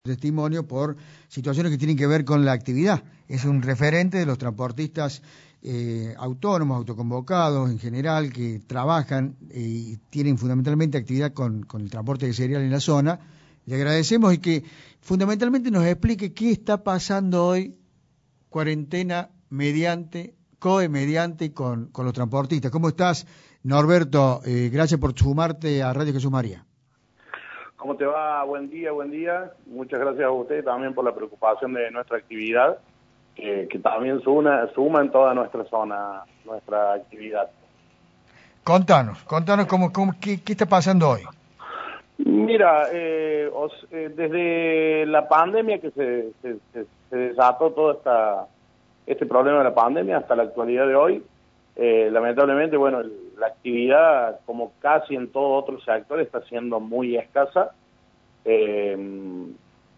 Testimonio por situaciones que tienen que ver con la actividad. Es un referente de los transportistas autónomos, autoconvocados en general, que trabajan y tienen fundamentalmente actividad con el transporte de cereal en la zona. Le agradecemos y que fundamentalmente nos explique qué está pasando hoy, cuarentena mediante, COE mediante con los transportistas. ¿Cómo estás, Norberto? Gracias por sumarte a Radio Jesús María. ¿Cómo te va? Buen día, buen día. Muchas gracias a usted también por la preocupación de nuestra actividad, que también suma en toda nuestra zona, nuestra actividad. Contanos qué está pasando hoy. Mira, desde la pandemia que se desató todo este problema de la pandemia hasta la actualidad de hoy, lamentablemente, bueno, la actividad, como casi en todo otro sector, está siendo muy escasa. En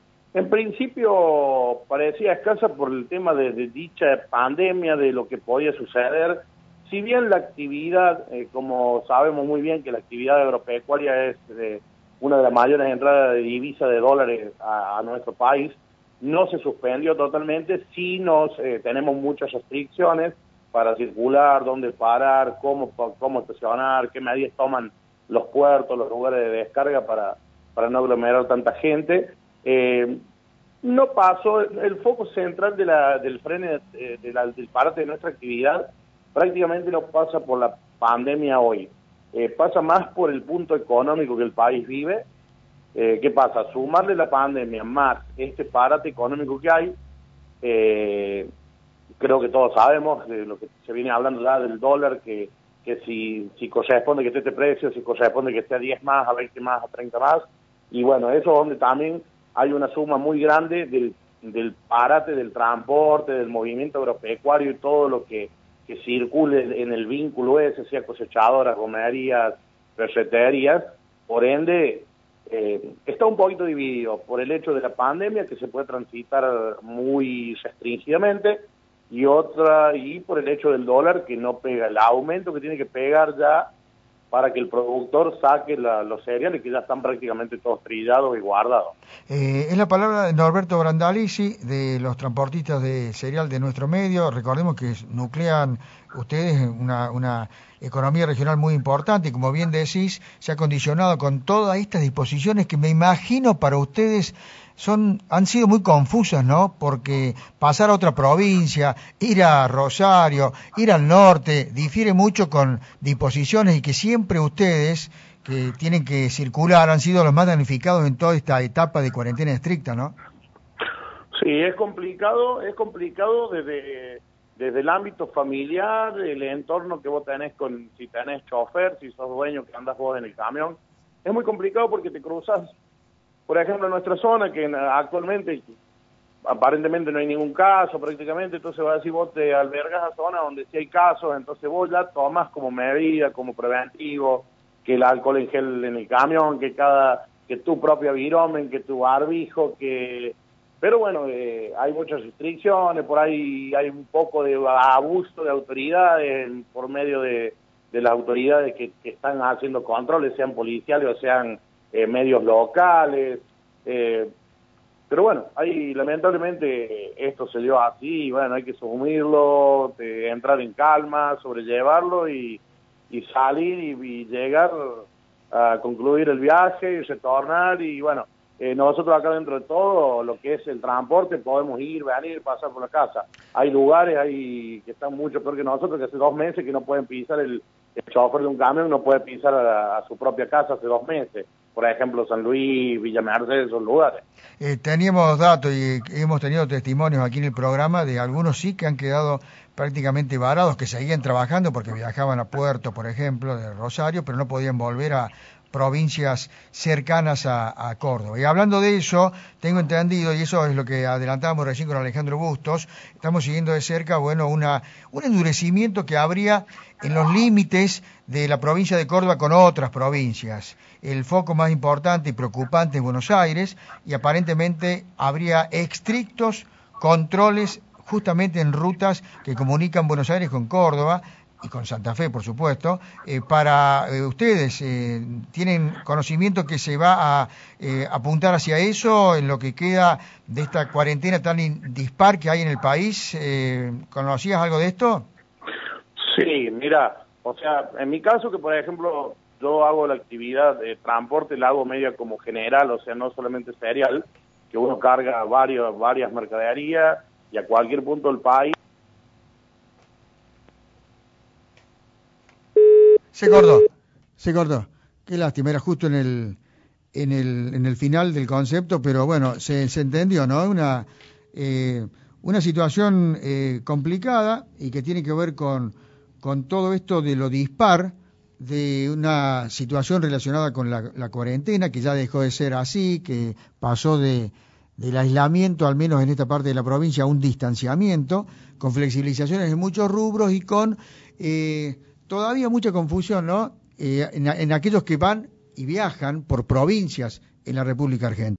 principio parecía escasa por el tema de dicha pandemia, de lo que podía suceder. Si bien la actividad, como sabemos muy bien que la actividad agropecuaria es una de las mayores entradas de divisa de dólares a nuestro país, no se suspendió totalmente, sí tenemos muchas restricciones para circular, dónde parar, cómo estacionar, qué medidas toman los puertos, los lugares de descarga para no aglomerar tanta gente. No pasó, el foco central del freno del parate de nuestra actividad prácticamente no pasa por la pandemia hoy, pasa más por el punto económico que el país vive. ¿Qué pasa? Sumarle la pandemia más este parate económico que hay, creo que todos sabemos de lo que se viene hablando ya del dólar, que si corresponde que esté este precio, si corresponde que esté a 10 más, a 20 más, a 30 más, y bueno, eso es donde también hay una suma muy grande del parate del transporte, del movimiento agropecuario y todo lo que circule en el vínculo ese, sea cosechadoras, romerías, ferreterías. Por ende, está un poquito dividido por el hecho de la pandemia, que se puede transitar muy restringidamente, y por el hecho del dólar, que no pega, el aumento que tiene que pegar ya para que el productor saque los cereales que ya están prácticamente todos trillados y guardados. Es la palabra de Norberto Brandalici, de los transportistas de cereal de nuestro medio. Recordemos que nuclean ustedes una economía regional muy importante y, como bien decís, se ha condicionado con todas estas disposiciones que me imagino para ustedes han sido muy confusas, ¿no? Porque pasar a otra provincia, ir a Rosario, ir al norte, difiere mucho con disposiciones, y que siempre ustedes, que tienen que circular, han sido los más damnificados en toda esta etapa de cuarentena estricta, ¿no? Sí, es complicado desde el ámbito familiar, el entorno que vos tenés si tenés chofer, si sos dueño que andas vos en el camión. Es muy complicado porque te cruzas, por ejemplo, en nuestra zona, que actualmente aparentemente no hay ningún caso prácticamente, entonces vas a decir, vos te albergas a zonas donde sí hay casos, entonces vos ya tomas como medida, como preventivo, que el alcohol en gel en el camión, que tu propio virome, que tu barbijo, pero bueno, hay muchas restricciones, por ahí hay un poco de abuso de autoridades por medio de las autoridades que están haciendo controles, sean policiales o sean medios locales, pero bueno, lamentablemente esto se dio así, y bueno, hay que asumirlo, entrar en calma, sobrellevarlo y salir y llegar a concluir el viaje y retornar. Y bueno, nosotros acá dentro de todo lo que es el transporte podemos ir, venir, pasar por la casa. Hay lugares que están mucho peor que nosotros, que hace 2 meses que no pueden pisar, el chofer de un camión no puede pisar a su propia casa hace 2 meses. Por ejemplo, San Luis, Villa Mercedes, esos lugares. Teníamos datos y hemos tenido testimonios aquí en el programa de algunos sí que han quedado prácticamente varados, que seguían trabajando porque viajaban a Puerto, por ejemplo, de Rosario, pero no podían volver a provincias cercanas a Córdoba. Y hablando de eso, tengo entendido, y eso es lo que adelantábamos recién con Alejandro Bustos, estamos siguiendo de cerca, bueno, un endurecimiento que habría en los límites de la provincia de Córdoba con otras provincias. El foco más importante y preocupante es Buenos Aires, y aparentemente habría estrictos controles justamente en rutas que comunican Buenos Aires con Córdoba, y con Santa Fe, por supuesto, para ustedes, ¿tienen conocimiento que se va a apuntar hacia eso en lo que queda de esta cuarentena tan dispar que hay en el país? ¿Conocías algo de esto? Sí, mira, o sea, en mi caso que por ejemplo yo hago la actividad de transporte, la hago media como general, o sea, no solamente serial, que uno carga varias mercaderías y a cualquier punto del país. Se cortó. Qué lástima, era justo en el final del concepto, pero bueno, se entendió, ¿no? Una situación complicada y que tiene que ver con todo esto de lo dispar, de una situación relacionada con la cuarentena, que ya dejó de ser así, que pasó del aislamiento, al menos en esta parte de la provincia, a un distanciamiento, con flexibilizaciones en muchos rubros y con todavía mucha confusión, ¿no? En aquellos que van y viajan por provincias en la República Argentina.